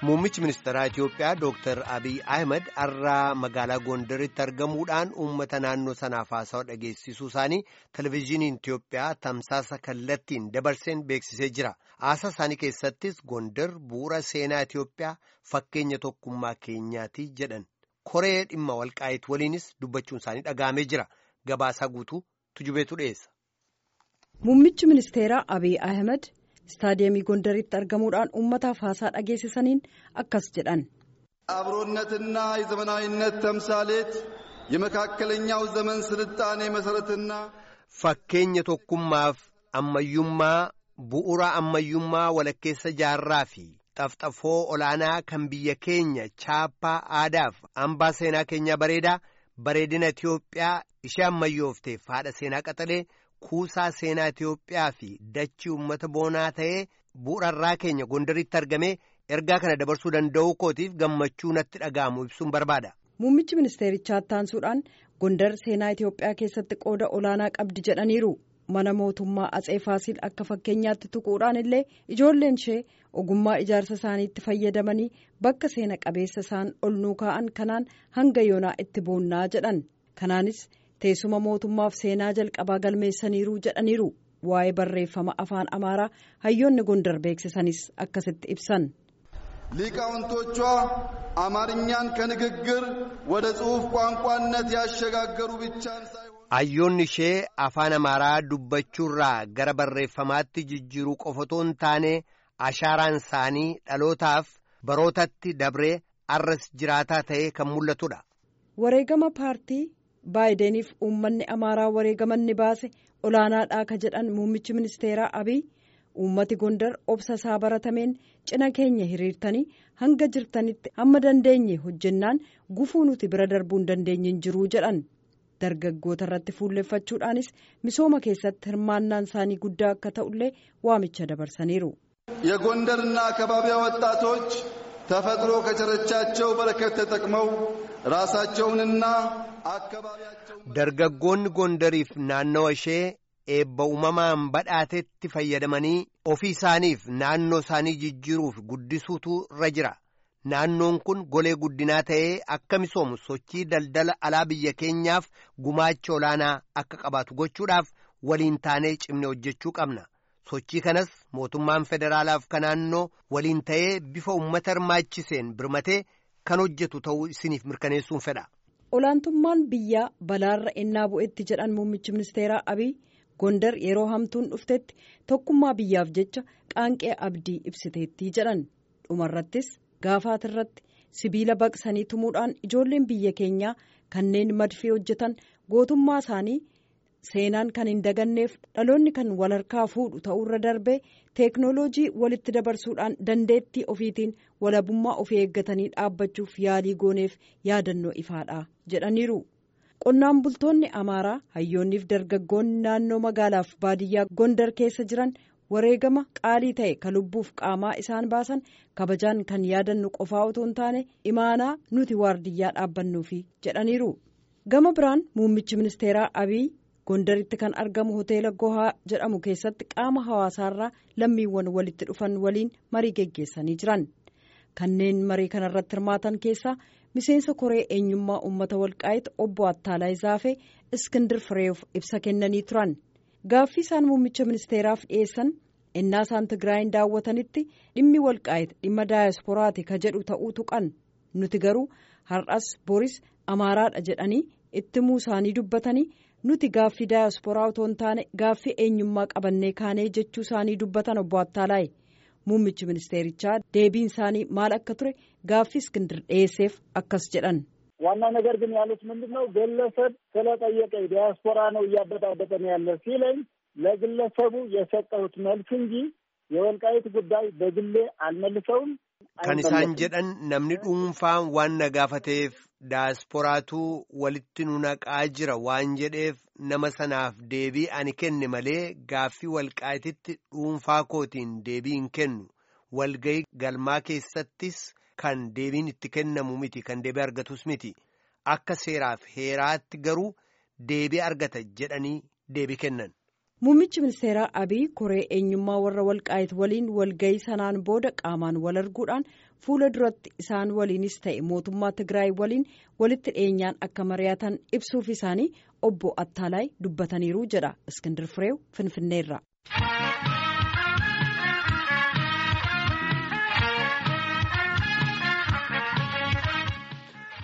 Muummichi ministeeraa Itiyoophiyaa Dr. Abiy Ahmed har'a magaalaa Gondaritti argamuudhaan uummata naannoo sanaaf haasawa dhageessisuu isaanii televezyiiniin Itiyoophiyaa tamsaasa kallattiin dabarseen beeksisee jira. Haasaa isaanii keessattis Gondar bu'uura seenaa Itiyoophiyaa fakkeenya tokkummaa keenyaati jedhan. Koree dhimma walqaayitii waliinis dubbachuun isaanii dhaga'amee jira. Gabaasaa guutuu tujubeetu dhiyeessa. Muummichi ministeeraa Abiy Ahmed ስታዲየም ጎንደሪት አርገሙዳን ኡመታፍ ሐሳ ዳጌሰሰኒን አከስ ጀዳን አብሮነትና የዘመናዊነት ተምሳሌት የመካከለኛው ዘመን ስልጣኔ መሰረትና ፈከኘ ቶኩማፍ አመዩማ ቡኡራ አመዩማ ወለከሰ ጃራፊ ጠፍጠፎ ኦላና ከንብየ ኬኛ ቻፓ አዳፍ አምባሰና ኬኛ በሬዳ በሬድነ ኢትዮጵያ ኢሻመዮፍቴ ፋደ ሴና ቀጠሌ Kuusaa seenaa Itiyoophiyaa fi dachii uummata boonaa ta'ee bu'uurarraa keenya Gondaritti argamee ergaa kana dabarsuu danda'uu kootiif gammachuu natti dhaga'amu ibsuun barbaada. Muummichi ministeerichaa taansuudhaan Gondar seenaa Itiyoophiyaa keessatti qooda olaanaa qabdi jedhaniiru. Mana mootummaa Atsee Faasil akka fakkeenyaatti tuquudhaan illee ijoolleen ishee ogummaa ijaarsa isaaniitti fayyadamanii bakka seena qabeessa isaan ol nuu kaa'an kanaan hanga yoonaa itti boonnaa jedhan. Kanaanis teessuma mootummaaf seenaa jalqabaa galmeessaniiru jedhaniiru. Waa'ee barreeffama afaan Amaaraa hayyoonni Gondar beeksisanis akkasitti ibsan. ሊቃውንቶቿ አማርኛን ከንግግር ወደ ጽሑፍ ቋንቋነት ያሸጋገሩ ብቻን ሳይሆን hayyoonni ishee afaan Amaaraa dubbachuurraa gara barreeffamaatti jijjiiruu qofotoon taane ashaaraan isaanii dhalootaaf barootatti dabree arras jiraataa ta'ee kan mul'atudha. Wareegama paartii Baayideniif uummanni Amaaraa wareegamanni baase olaanaadhaa ka jedhan muummichi ministeeraa Abiy uummati Gondar obsa isaa baratameen cina keenya hiriirtanii hanga jirtanitti hamma dandeenye hojjennaan gufuu nuti bira darbuu hin dandeenyin jiruu jedhan. Dargaggoota irratti fuulleffachuudhaanis misooma keessatti hirmaannaan isaanii guddaa akka ta'ullee waamicha dabarsaniiru. የጎንደርና አካባቢዋ ወጣቶች ተፈጥሮ ከቸረቻቸው በረከት ተጠቅመው ራሳቸውንና dargaggoonni Gondariif naannoo ishee eebba uumamaan badhaatetti fayyadamanii ofii isaaniif naannoo isaanii jijjiiruuf guddisuutu irra jira. Naannoon kun golee guddinaa ta'ee akka misoomu sochii daldala alaa biyya keenyaaf gumaacha olaanaa akka qabaatu gochuudhaaf waliin taanee cimne hojjechuu qabna. Sochii kanas mootummaan federaalaaf kan naannoo waliin ta'ee bifa uummata hirmaachiseen birmatee kan hojjetu ta'uu isiniif mirkaneessuun fedha. Olaantummaan biyyaa balaarra ennaa bu'etti jedhan muummichi ministeeraa Abiy Gondar yeroo hamtuun dhuftetti tokkummaa biyyaaf jecha qaanqee abdii ibsiteetti jedhan. Dhumarrattis gaafaatirratti sibiila baqsanii tumuudhaan ijoolleen biyya keenyaa kanneen madfii hojjetan gootummaa isaanii seenaan kan hin daganneef dhaloonni kan wal harkaa fuudhu ta'urra darbee teeknooloojii walitti dabarsuudhaan dandeettii ofiitiin walabummaa ofii eeggatanii dhaabbachuuf yaalii gooneef yaadannoo ifaadha jedhaniiru. Qonnaan bultoonni Amaaraa hayyoonniif dargaggoonni naannoo magaalaaf baadiyyaa Gondar keessa jiran wareegama qaalii ta'e ka lubbuuf qaamaa isaan baasan kabajaan kan yaadannu qofaa otoo hin taane imaanaa nuti waardiyyaa dhaabbannuufi jedhaniiru. Gama biraan muummichi ministeeraa Abiy Gondaritti kan argamu hoteela Gohaa jedhamu keessatti qaama hawaasaarraa lammiiwwan walitti dhufan waliin marii geggeessanii jiran. Kanneen marii kanarratti hirmaatan keessaa miseensa koree eenyummaa uummata walqaayitii obbo Attaalaa Zaafee Iskindir Fireef ibsa kennanii turan. Gaaffii isaan muummicha ministeeraaf dhiyeessan ennaa isaan Tigraayin daawwatanitti dhimmi walqaayitii dhimma daayasporaati ka jedhu ta'uu tuqan. Nuti garuu har'as boris Amaaraadha jedhanii itti himuu isaanii dubbatanii nuti gaaffii daayasporaa otoo hin taane gaaffii eenyummaa qabannee kaanee jechuu isaanii dubbatan obbo Attaalaa. Muummichi ministeerichaa deebiin isaanii maal akka ture gaaffii Iskindir dhiyeesseef akkas jedhan. ዋና ነገር ግን ያሉት ምንድነው ግለሰብ ስለጠየቀኝ ዲያስፖራ ነው እያበጣበጠን ያለ ሲለኝ ለግለሰቡ የሰጠሁት መልስ እንጂ የወልቃይት ጉዳይ በግሌ አልመልሰውም። kan isaan jedhan namni dhuunfaan waan na gaafateef daasporaatu walitti nu naqaa jira waan jedheef nama sanaaf deebii ani kenne malee gaaffii walqaayititti dhuunfaa kootiin deebii hin kennu. Walgayii galmaa keessattis kan deebiin itti kennamu miti kan deebii argatus miti. Akka seeraaf heeraatti garuu deebii argata jedhanii deebii kennan. Muummichi ministeeraa Abiy koree eenyummaa warra Walqaayit waliin walgayii sanaan booda qaamaan wal arguudhaan fuula duratti isaan waliinis ta'e mootummaa Tigraay waliin walitti dhiyeenyaan akka mari'atan ibsuuf isaanii obbo Attaalaay dubbataniiru jedha Iskindir Fireew Finfinneerra.